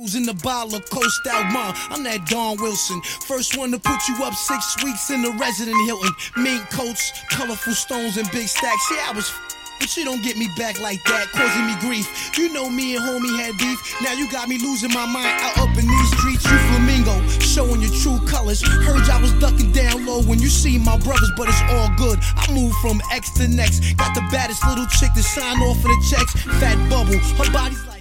bottles in the bottle of Coast out mine. I'm that Don Wilson, first one to put you up 6 weeks in the Resident Hilton. Mink coats, colorful stones, and big stacks. Yeah, I was but you don't get me back like that, causing me grief. You know me and homie had beef. Now you got me losing my mind out up in these streets. You flamingo, showing your true colors. Heard y'all was ducking down low when you see my brothers, but it's all good. I move from X to next. Got the baddest little chick to sign off for the checks. Fat bubble, her body's like